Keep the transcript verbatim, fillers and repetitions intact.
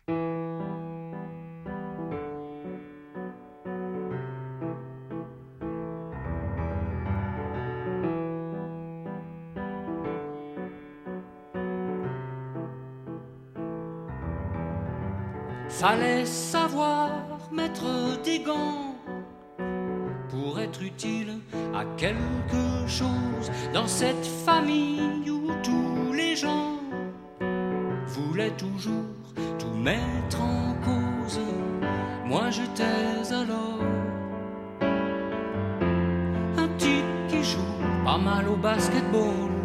Fallait savoir mettre des gants pour être utile à quelque chose dans cette famille où tous les gens voulaient toujours tout mettre en cause. Moi j'étais alors un type qui joue pas mal au basketball.